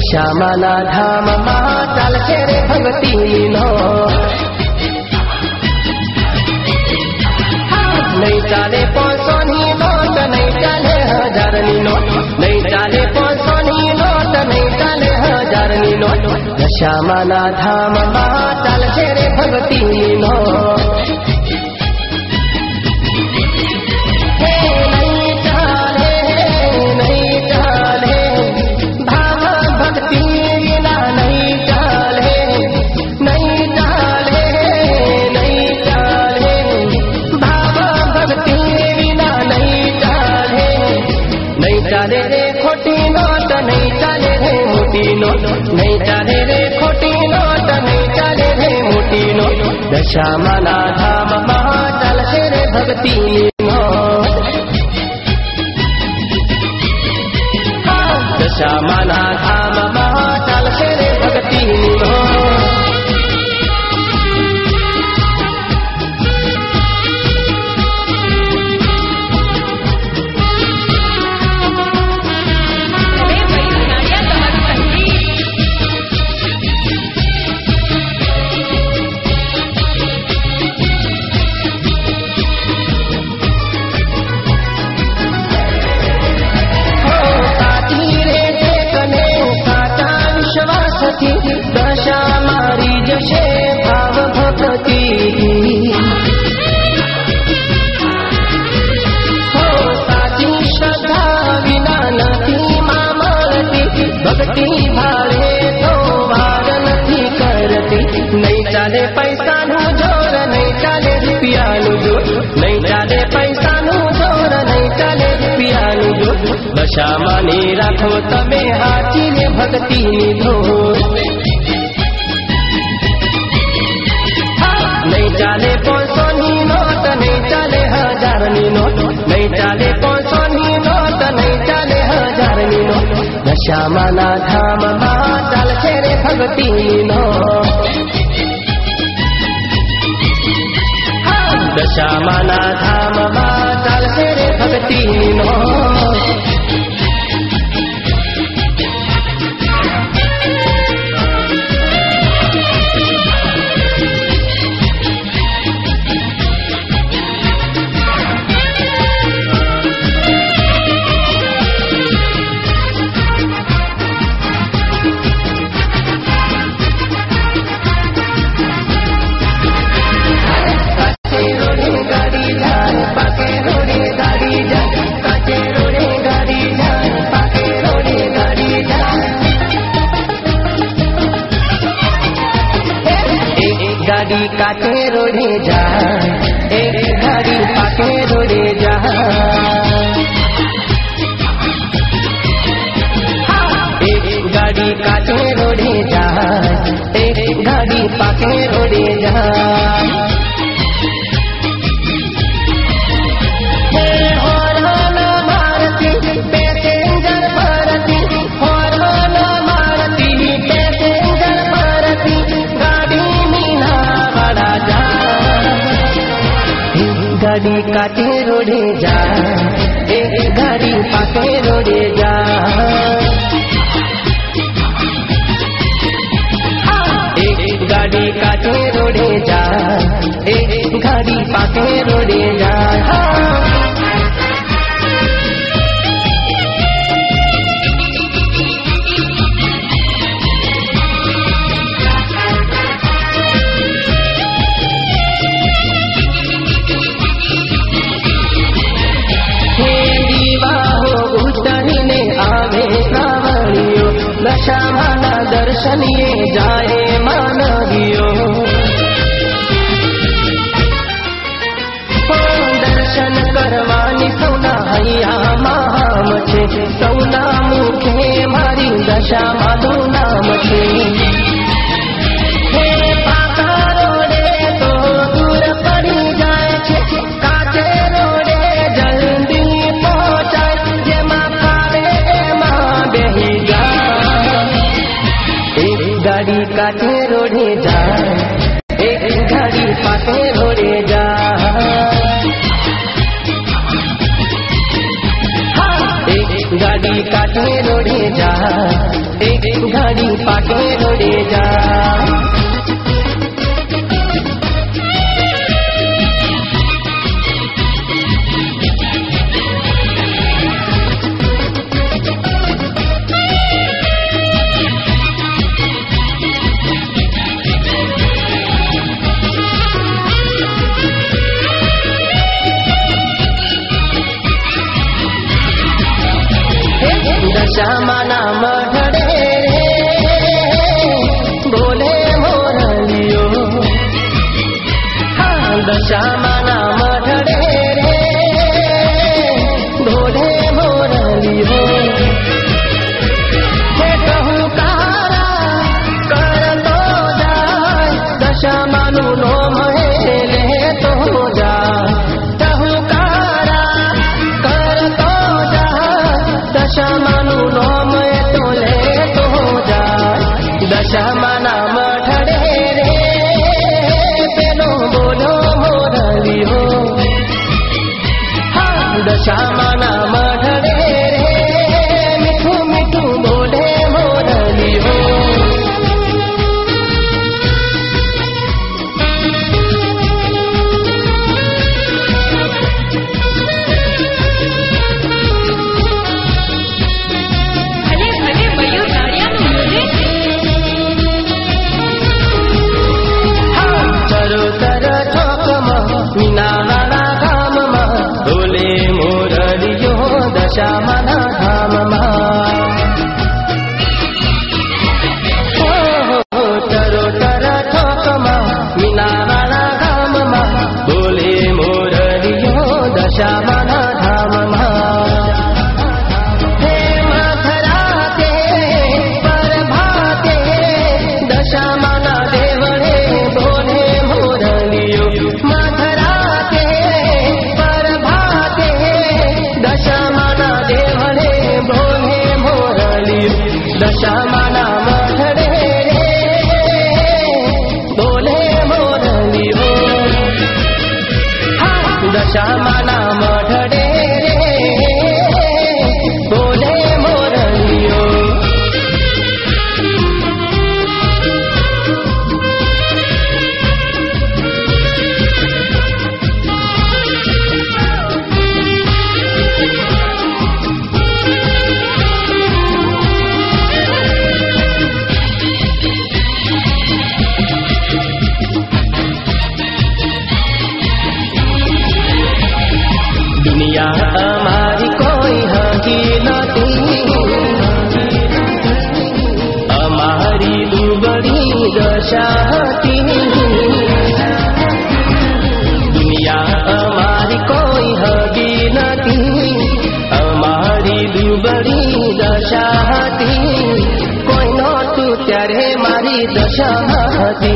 દશામાના ધામમાં ચાલશે રે ભક્તિનો નહીં ચાલે 500ની નોટ નહીં ચાલે 1000ની નોટ નહીં ચાલે 500ની નોટ નહીં ચાલે 1000ની નોટ દશામાના ધામમાં ચાલશે રે ભક્તિનો नहीं चाले रे खोटी नोट नहीं चाले रे मोटी नोट दशामाना धामમાં ચાલશે રે ભક્તિની નોટ દશામાના ધામમાં ચાલશે રે ભક્તિની નોટ दशा मारी जशे भाव भक्ति हो साची श्रद्धा विना नहीं मामलती भक्ति भावे तो वार नहीं करती नहीं चाले पैसा नु जोर नहीं चाले रुपया नु जोर नहीं चाले पैसा नु जोर नहीं चाले रुपया नु जोर दशा मानी राखो तमे हाथी ने भक्ति धोर नहीं चाले 500ની નોટ नहीं चाले 1000ની નોટ नहीं चाले 500ની નોટ नहीं चाले 1000ની નોટ દશામાના ધામમાં ચાલશે રે ભક્તિની નોટ દશામાના ધામમાં ચાલશે રે ભક્તિની નોટ गाड़ी काटे रोडे जा एक गाड़ी पाके रोडे जा एक गाड़ी काटे रोडे जा एक गाड़ी पाके रोडे जा गाड़ी काटे रोडे जा एक गाड़ी पाके रोडे जा एक गाड़ी काटे रोडे जा एक गाड़ी पाके रोडे जा दशामाना दर्शनीय जाए मानवियो दर्शन करवानी सौना हैया माम छे सौना मुखे मारी दशा माधु नाम छे पाका रोडे तो दूर पड़ी जाए छे काचे रोडे जल्दी पहुंचाए जेमा खावे एमा बेही जाए एक घड़ी पाके दौड़े जा। दशामाना मढ़े बोले मोरलियो, हाँ दशामाना मढ़े बोले मोरलियो। हे कहूँ कारा कर तो जाय, दशामानु नो महेले तो जाय। कहूँ कारा कर तो जाय, दशामानु दशामाना मढ़े रे पेलो बोलो मोरलियो, हाँ दशामाना मढ़े रे मिठू मिठू बोले मोरलियो। मीनावाड़ा धाम में बोले मोरलियो, दशामाना धाम में तरो तर ठोक में मीनावाड़ा धाम में बोले मोरलियो, दशामाना धाम में। हे मथुरा के प्रभाते दशामाना देवरे बोले मोरलियो, दशामाना मढ़े बोले मोरलियो, हाँ दशामाना मढ़े बोले मोरलियो। दुनिया हमारी कोई हकीकत, हमारी दुबड़ी दशा थी। दुनिया हमारी कोई हकीकत, हमारी दुबड़ी दशा थी। कोई नो तू त्यारे मारी दशा थी।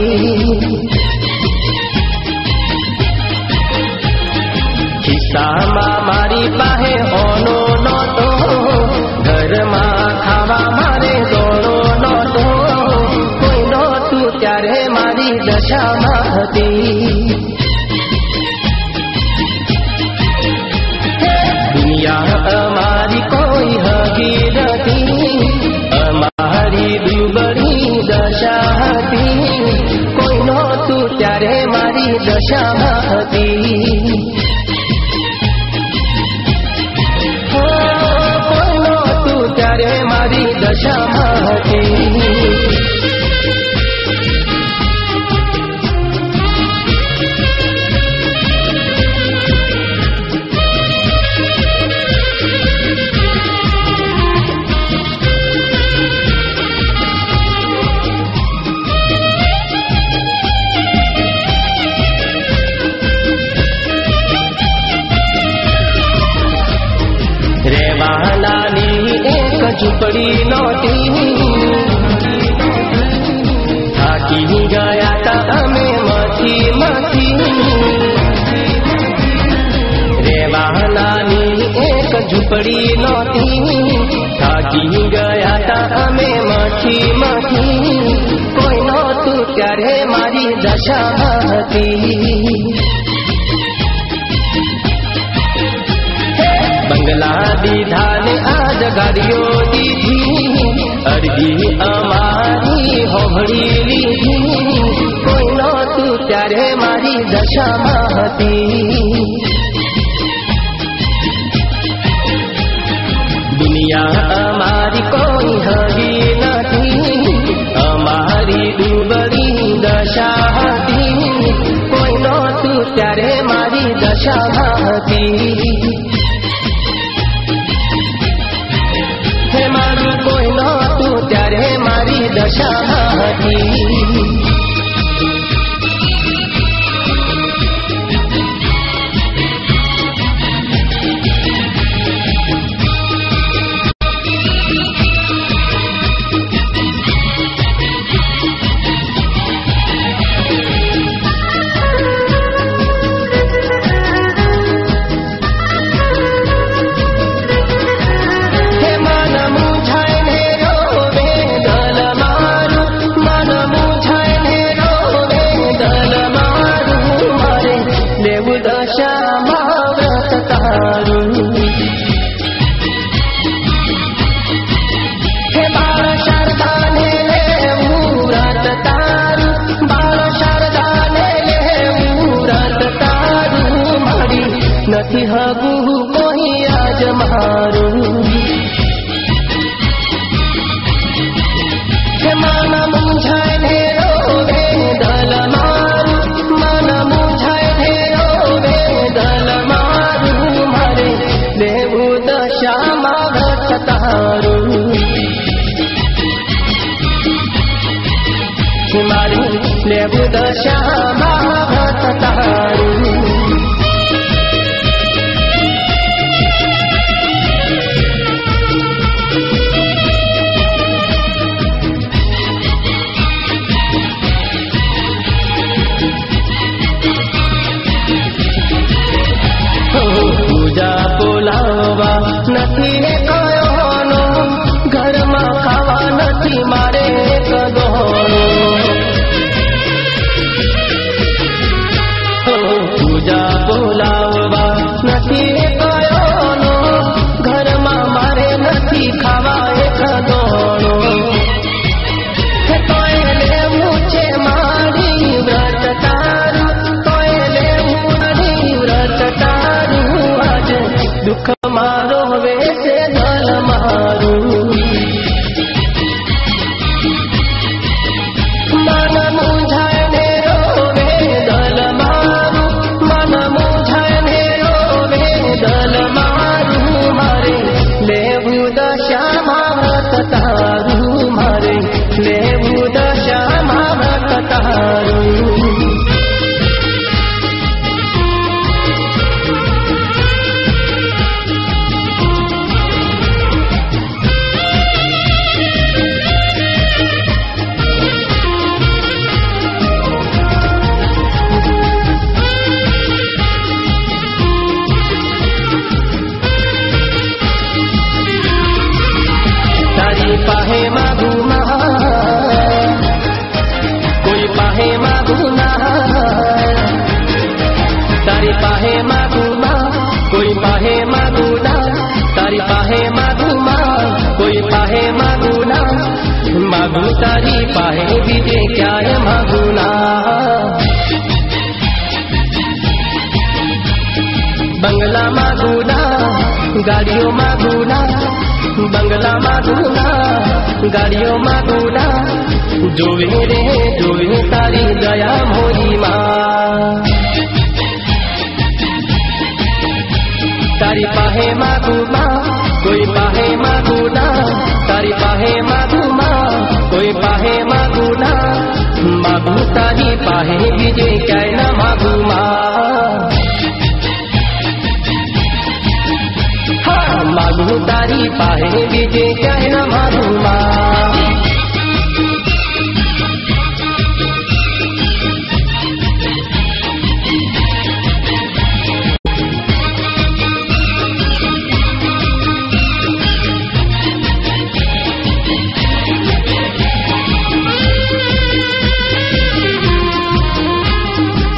खिस्सामा मारी पाहे ओनो नतो, घर में खावा मारे दोनो नतो। कोई नोतू त्यारे मारी दशा थी। दुनिया हमारी कोई हकीकत, हमारी दुबड़ी दशा थी। कोई नोतू त्यारे मारी दशा थी। मारी दशा थी। झुपड़ी नोटी थाकी गया था हमें मथी मथी। रेवानानी एक झुपड़ी नोटी थाकी गया था हमें मथी मथी। कोई नोतू त्यारे मारी दशा थी। बंगला दीधा ने आज गाड़ियों दी थी। અરજી અમારી હોભળી લીધી, કોઈ નહોતું ત્યારે મારી દશામાં હતી. દુનિયા અમારી કોઈ હરી નથી, અમારી ડૂબડી દશા હતી, કોઈ નહોતું ત્યારે મારી દશામાં હતી. હે મારું કોઈ નહોતું ત્યારે મારી દશામાં હતી. નથી હગું કોઈ આજ મારું, હે મન મૂંઝાય ને રોવે દલ મારું, મન મૂંઝાય ને રોવે દલ મારું, મારે દેવું દશામાં વ્રત તારું. મારે દેવું દશામાં વ્રત તારું. પૂજા બોલાવવા નથી ને કયોનો, ઘરમાં ખાવા નથી મારે કદોનો. પૂજા બોલાવવા નથી ને કયોનો, ઘરમાં મારે નથી ખાવા એક દોણો. તોય લેવું છે મારી વ્રત તારું, તોય લેવું મારી વ્રત તારું. દુઃખ મારો વેસે દલ મારું, મન મૂંઝાય ને રોવે દલ મારું, મન મૂંઝાય ને રોવે દલ મારું, મારે લેવું દશામાં વ્રત તારું, મારે લેવું દશામાં વ્રત તારું. પાહે માગું ના, કોઈ પાહે માગું ના, તારી પાહે માગું ના, કોઈ પાહે માગું ના, તારી પાહે માગું ના, કોઈ પાહે માગું ના, માગું તારી પાહે બીજે ક્યાંય માગું ના. બંગલા માગું ના, ગાડીઓ માગું ના, બંગલા માગું ના, ગાડીઓ માગું ના, જોવે રે જોવે તારી દયા મોરી માં. તારી પાહે માગું માં, કોઈ પાહે માગું ના, તારી પાહે માગું માં, કોઈ પાહે માગું ના, માગું તારી પાહે બીજે ક્યાંય ન માગું માં. માગું તારી પાહે બીજે ક્યાંય ન માગું માં.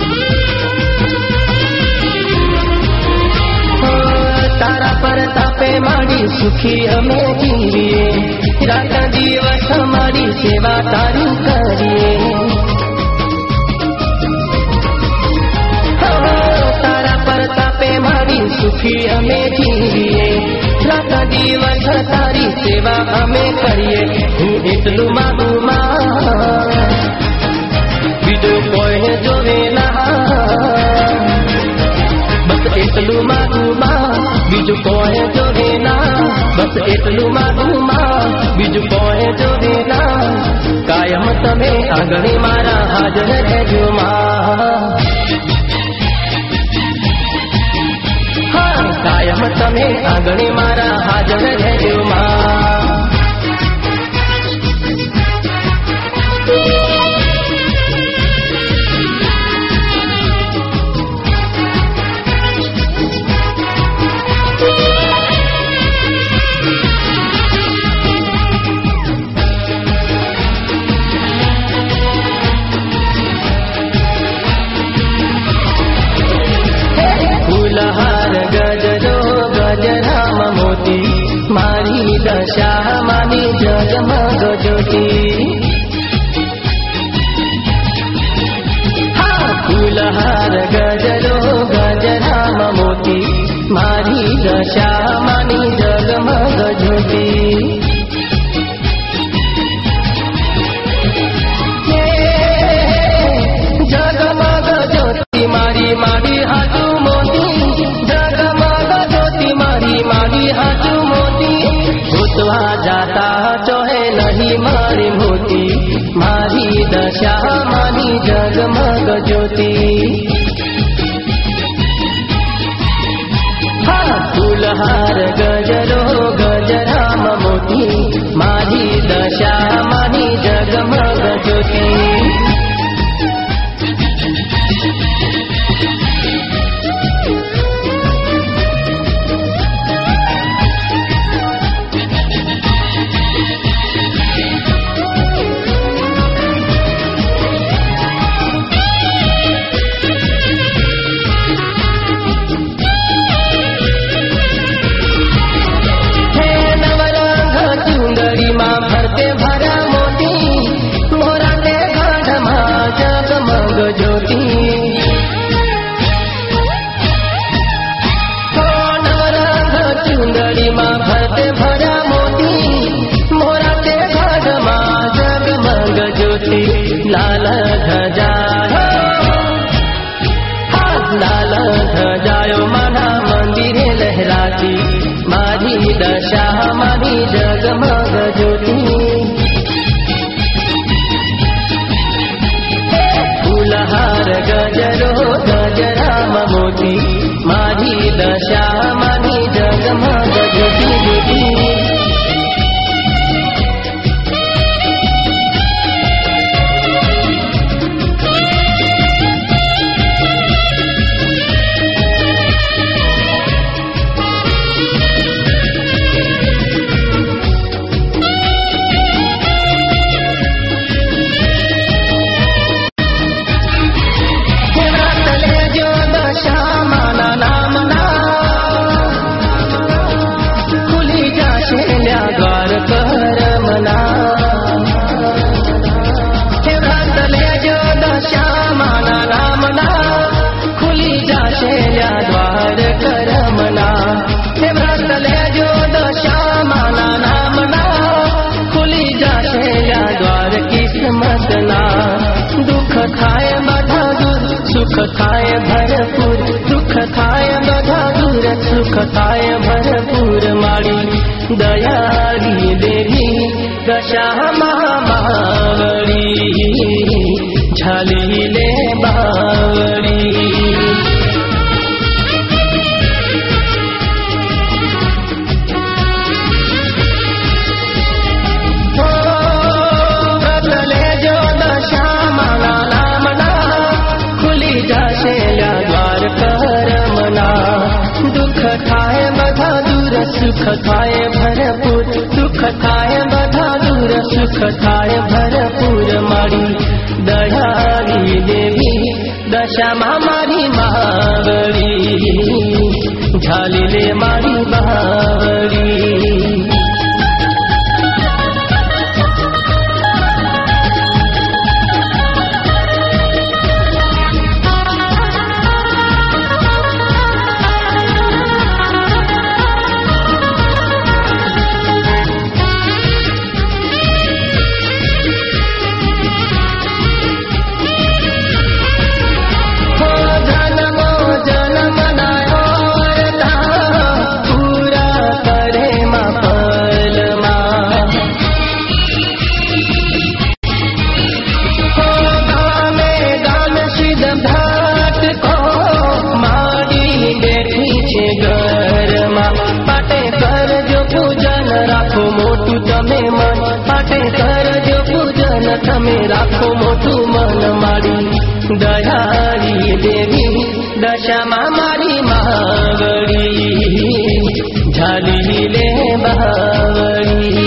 તારા પર તાપે मारी सुखी અમે જીવીએ, રાત દિવસ અમારી સેવા તારી કરીએ। તારા પ્રતાપે મારી સુખી અમે જીવીએ, રાત દિવસ તારી સેવા અમે કરીએ। હું એટલું માગું માં, બીજું કોઈ જોવે ના। बस एटलू मागू मां, बीजू कोई जोड़े ना। बस एटलू मागू मां, बीजू कोई जोड़े ना। कायम तमे आंगणे मारा हाजर रहजो मां। हाँ, कायम तमे आंगणे मारा हाजर रहजो मां। फूलहार गजरो गजराम मोती, मारी दशा मानी जगमग ज्योति। हाँ, फूलहार गजरो गजराम मोती, मारी दशा मानी जगमग ज्योति। जगमग ज्योति मारी मारी हाथू मोती, जगमग ज्योति मारी मारी हाथू मोती। भूतवा जाता चोहे नहीं मारी मोती, मारी दशा मानी जगमग ज्योति। हाँ, फूलहार गजरो गजराम मोती, मारी दशा मानी जगमग ज्योति। लाल ध्वजा लाल ध्वजायो माना मंदिरे लहराती, मारी दशा मारी जगमग ज्योति। फूलहार गजरो गजराम मोती, मारी दशा मारी जगमग ज्योति ज्योति। सुख थाय भरपूर, सुख थाय बधा दूर, सुख थाय भरपूर। मारी दयाली देवी दशा महामावड़ी, झाली ले बावड़ी। सुख थाय भरपूर, सुख थाय बधा दूर, सुख थाय भरपूर। मारी दयाली देवी दशा मारी मावड़ी, झाली ले मारी बावड़ी। दयाळी देवी दशा मारी मावळी झाली ले बावळी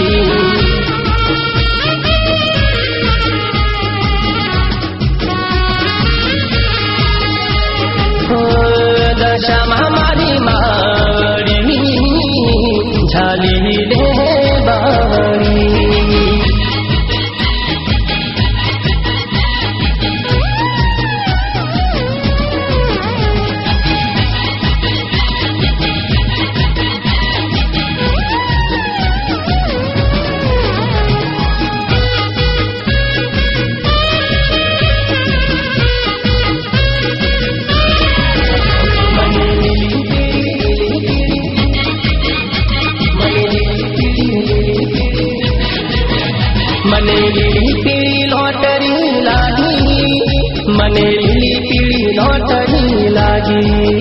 दशा मारी मावळी झाली ले बावळी मने लीली पीली लॉटरी लागी मने लीली पीली लॉटरी लागी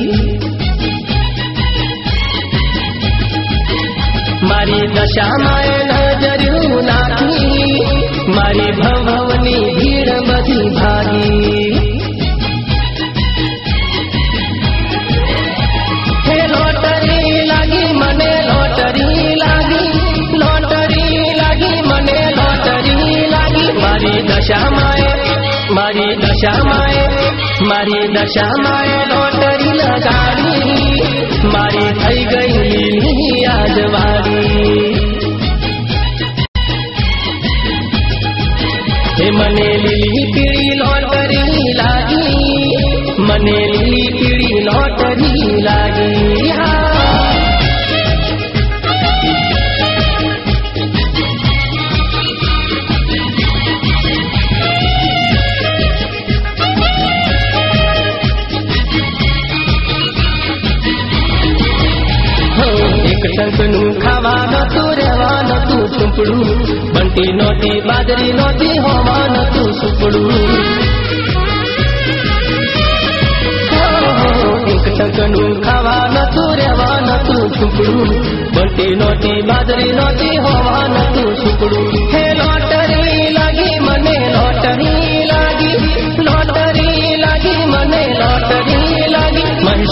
मारी दशा माए नजरियों नाखी मारी भवनी भीड़ बधी भागी हे लॉटरी लागी मने लॉटरी लागी मने लॉटरी लागी मारी दशा माए लॉटरी लगाड़ी मारी थई गई आजवाड़ी हे मने लीली पीड़ी लॉटरी लागी मने लीली पीड़ी लॉटरी लागी टंकनु खावा नतु रेवा नतु चुंपड़ू बंटी नोटी बाजरी नोटी होवा नतु सुपड़ू एक टंकनु खावा नतु रेवा नतु चुंपड़ू बंटी नोटी बाजरी नोटी होवा नतु सुपड़ू हे लॉटरी लागी मने लॉटरी लागी मने लॉटरी लागी महेश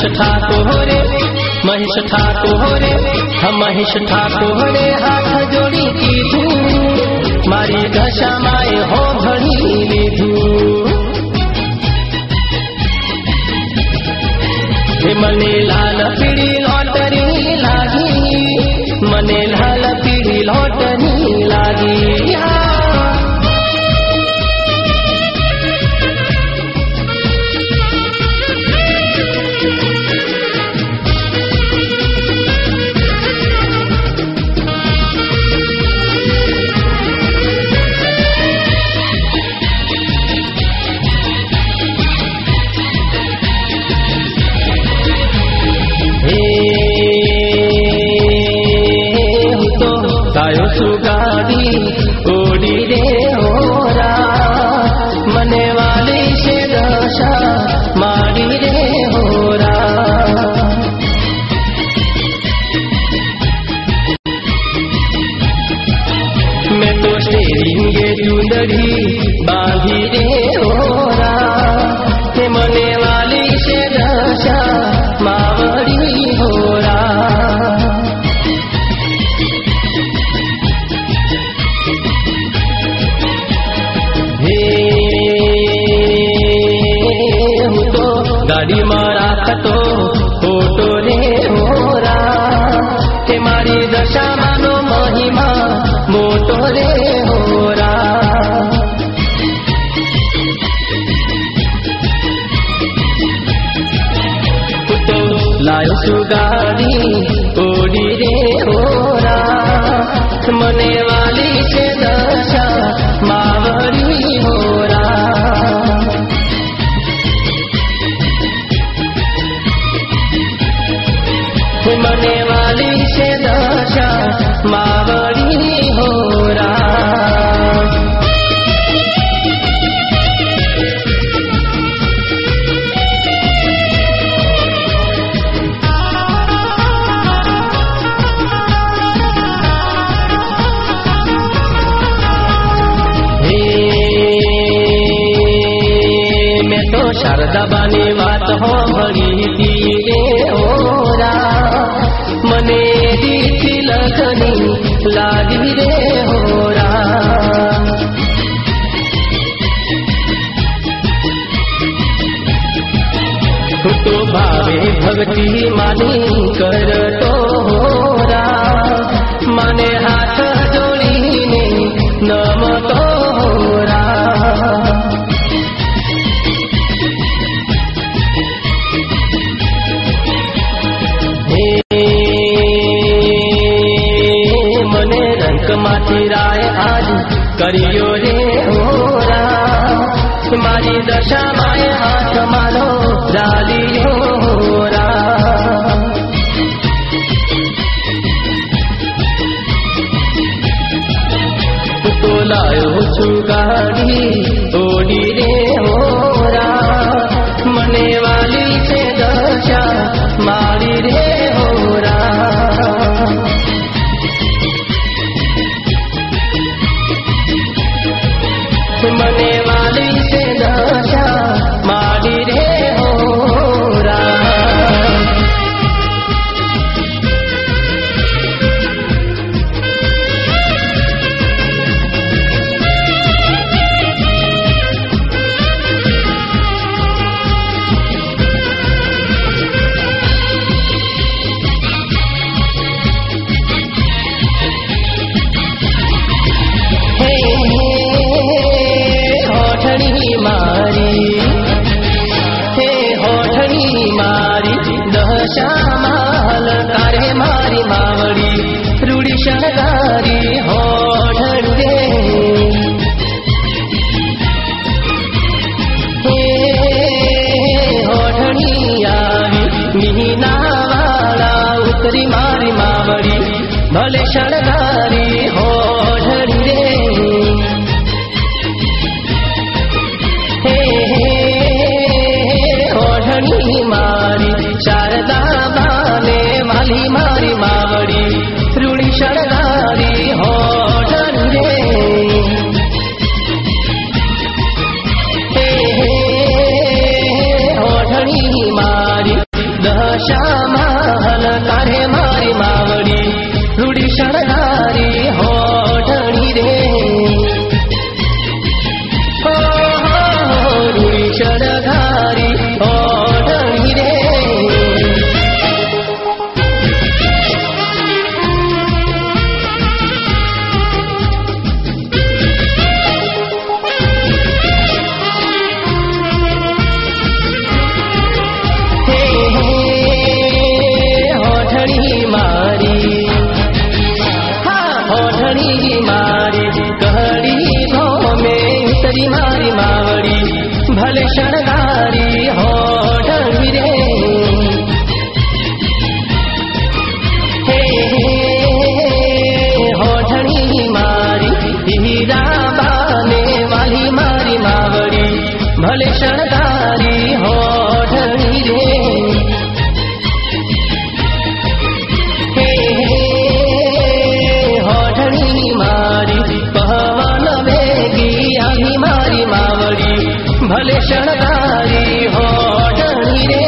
ठाकुर हम महेश ठाकुर हाथ जोड़ी कीधू मारी दशा माए हो भरी लीधू मने लाल पीड़ी लॉटरी लागी मने लाल पीड़ी लॉटरी लागी सुगाड़ी ओडी रे होरा मने वाली से दशा मारी रे होरा मैं तो स्टेरिंगे चुंदड़ी बांधी रे होरा के मने वाली से दशा मावड़ी होरा गाड़ी मारा खतो फोटो रे होरा के मारी दशा मानो महिमा मोटो रे होरा तो लायो सुगाड़ी ओडी रे होरा मने वाली से दशा मावड़ी होरा मने वाली से दशा मावड़ी होरा बाबानी बात होंभळी थी रे होरा मने दीठी लखनी लागी रे होरा तो भावे भक्ति मानी करतो होरा माने हाथ जोड़ीने नमतो होरा मने रंग माथी राय आज करियो रे होरा मारी दशा माए हाथ मानो डाली होरा तो लायो छु गाड़ी ओडी रे होरा मने वाली से दशा मारी रे होरा मने वाली से दशा मारी रे होरा श्यामाल तारे मारी मावड़ी रूड़ी शणगारी होठड़ रे होठड़ी आवी मीना वाला उतरी मारी मावड़ी भले शणगारी होठड़ रे होठड़ी मारी शारदा बाने वाली मारी मावड़ी रूड़ी शणगारी होठड़ रे होठड़ी मारी दशा महल तारे मारी मावड़ी रूड़ी शणगारी होठड़ी रे रूड़ी शणगारी होठड़ी रे मारी मावड़ी भले शणगारी होठड़ी रे होठड़ी मारी हीरा बाने वाली मारी मावड़ी भले शणगारी होठड़ी रे होठड़ी मारी पवन वेगी आही मारी मावड़ी भले शणगारी होठड़ी रे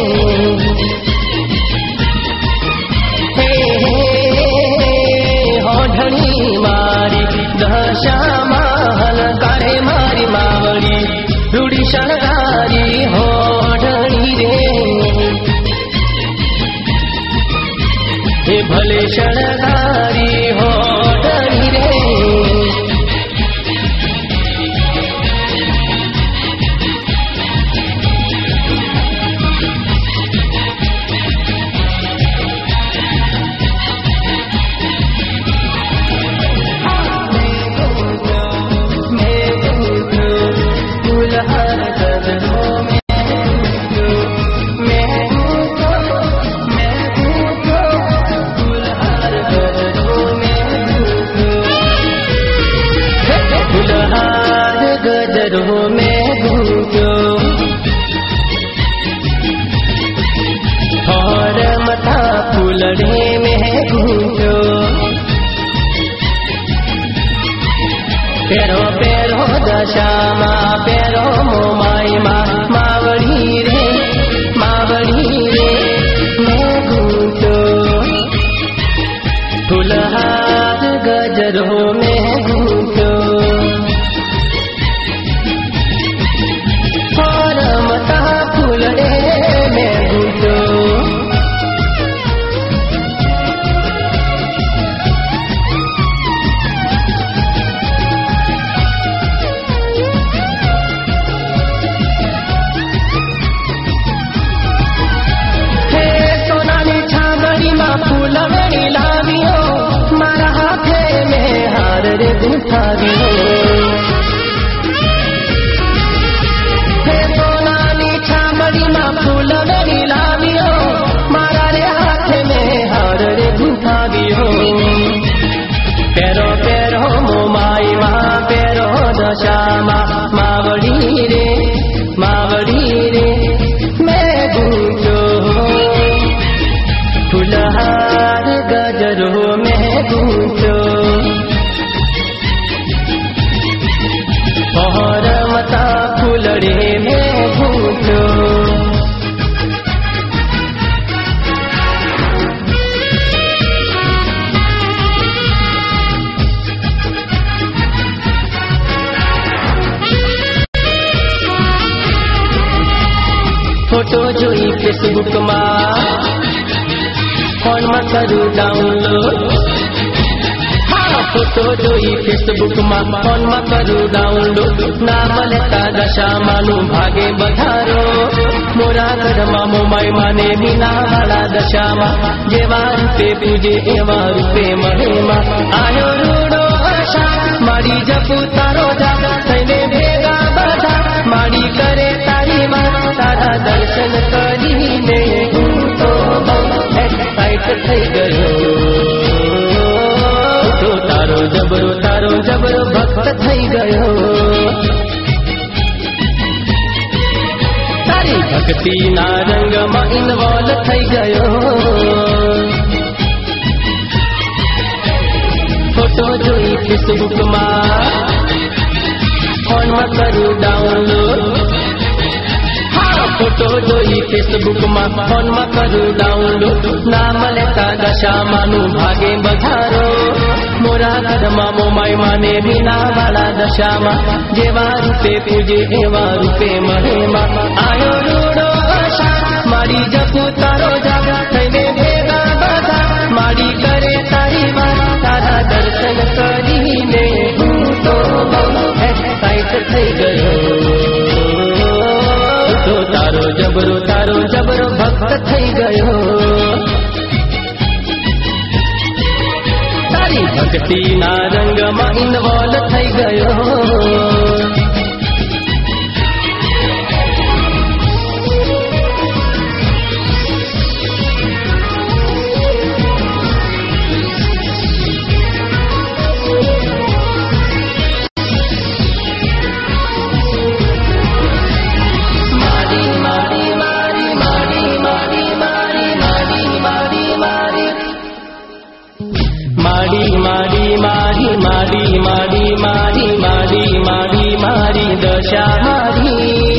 होठड़ी मारी दशा महल कारे मारी मावड़ी रूड़ी शणगारी होठड़ी रे भले शणगारी होठड़ी रे गजरों में घूमो और मथा फूलड़े में घूमो पैरो पैरो दशा मा पैरो मोमाई मा मावड़ी फुलहार गजरों में गूंजो और मता फुलड़े में गूंजो हे सोनानी छाबड़ी माँ फूलवड़ी लावियो मारा हाथे में हार रे गुंथावियो हे सोनानी छाबड़ी माँ फूलवड़ी लावियो मारा रे हाथे में हार रे गुंथावियो पेरो पेरो मोमाई माँ पेरो दशा मावड़ी रे मैं गूंजो फुलहार गजरों में गूंजो और मता फुलड़े में गूंजो फोटो जोई फेसबुक में फोन में करूँ डाउनलोड हाँ फोटो जोई फेसबुक में फोन में करूँ डाउनलोड नाम लेता दशा मानू भागे बधारो मोरा घर में मोमाई माने मीना वाला दशा में जेवा रूपे पूजे एवा रूपे महेमा आयो रूडो आशा मारी जपू तारो जा थईने भेगा बधा मारी करे तारी मां तारा दर्शन करीने हूँ तो एक्साइट થઈ ગયો तो तारो जबरो भक्त થઈ ગયો तारी भक्ति ना रंग में इन्वॉल्व થઈ ગયો फोटो जोई फेसबुक में फोन में करूँ डाउनलोड फोटो जोई फेसबुक में फोन में करूँ डाउनलोड नाम लेता दशा मानू भागे बधारो मोरा घर में मोमाई माने मीना वाला दशा में जेवा रूपे पूजे एवा रूपे महेमा आयो रूडो आशा मारी जपू तारो जागा थईने भेगा बधा मारी करे तारी मां तारा दर्शन करीने हूँ तो एक्साइट થઈ ગયો तो तारो जबरो भक्त થઈ ગયો तारी भक्ति ना रंग में इन्वॉल्व થઈ ગયો मारी दशा मारी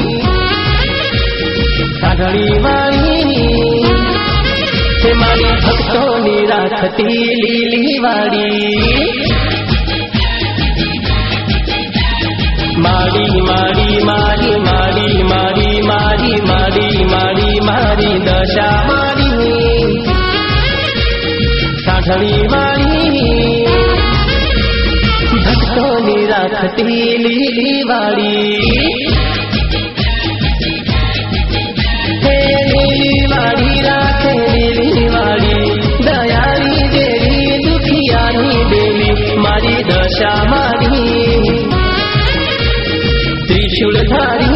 सागड़ी वाली हे मारी भक्तों नी राखती लीली वाड़ी मारी दशा मारी सागड़ी वाली भक्तों नी राखती लीली वाड़ी हे लीली वाड़ी राखे लीली वाड़ी दयाली देवी दुखियानी देवी मारी दशा मारी त्रिशूलधारी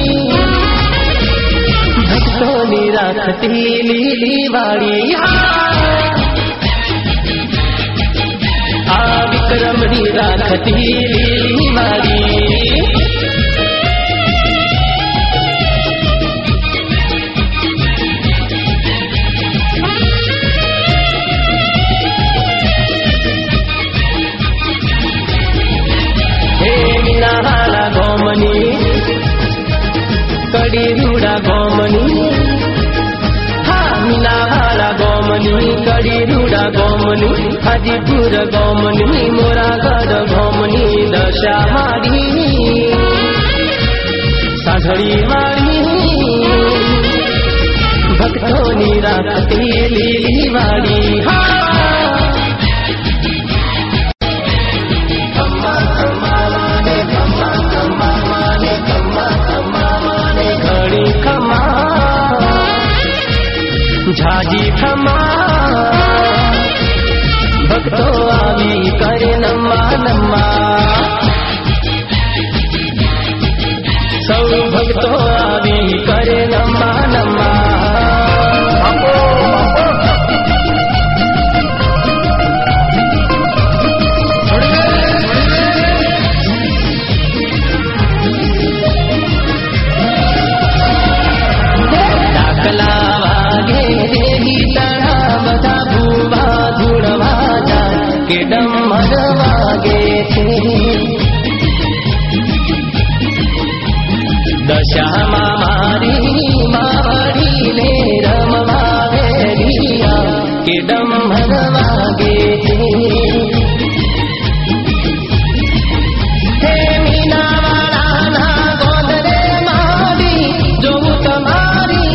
भक्तों नी राखती लीली वाड़ी विक्रमणी राखती लीली वाड़ी हे मीनाहारा गोमनी कड़ी रूड़ा गोमनी हाँ मीनाहारा गोमनी कड़ी रूड़ा गोमनी हाजीपुर गामनी मोरागढ़ गामनी दशा मारी साझड़ी वाली भक्तोनी राखती लीली वाली घड़ी खमा झाजी खमा भक्तो आवी करे नम्मा नम्मा सब भक्तो आवी करे नम्मा नम्मा डाकला वागे देवी तड़ा बधा भूवा धूड़वा के डमर वागे थे दशा मारी मावड़ी ने रमवा वेलिया के डमर वागे थे मीना वाला ना गोदरे मारी जो तुम्हारी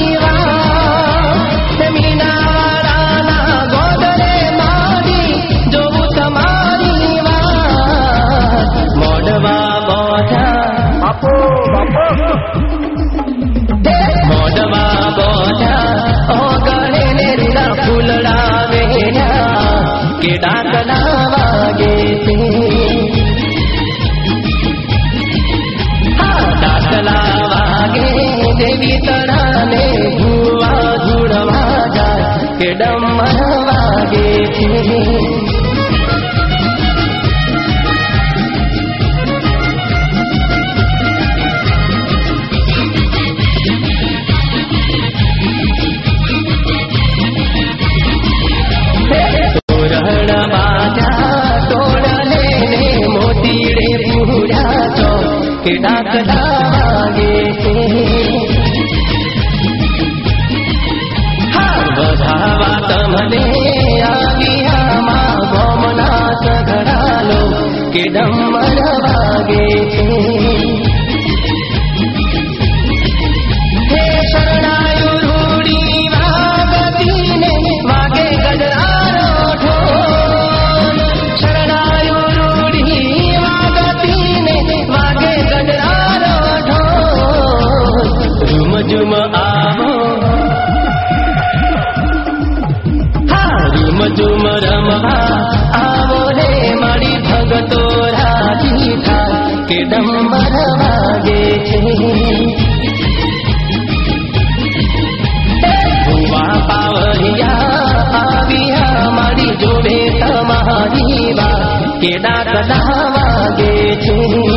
मीना वाला ना गोदरे मारी जो तुम्हारी मोडवा बोझा मोडवा बोझा ओ गणे ने रुड़ा फूलड़ा वेड़ा के डाकला वागे थे डाकला वागे देवी तड़ा ने भूवा धूड़वा जा के डमर वागे थे के डाकला वागे थे बधावा तमने आगिया मा गोमना सघड़ालो के डमर वागे थे शरणायु रूड़ी वागती ने वागे गजरारो ढोल शरणायु रूड़ी वागती ने वागे गजरारो ढोल झुम झुम आवो झुम झुम रमवा आवो रे मारी भगतो राजी था के डमर वागे थे भुआ पावरिया आविया मारी जोड़े तुम्हारी बा के डाकला वागे थे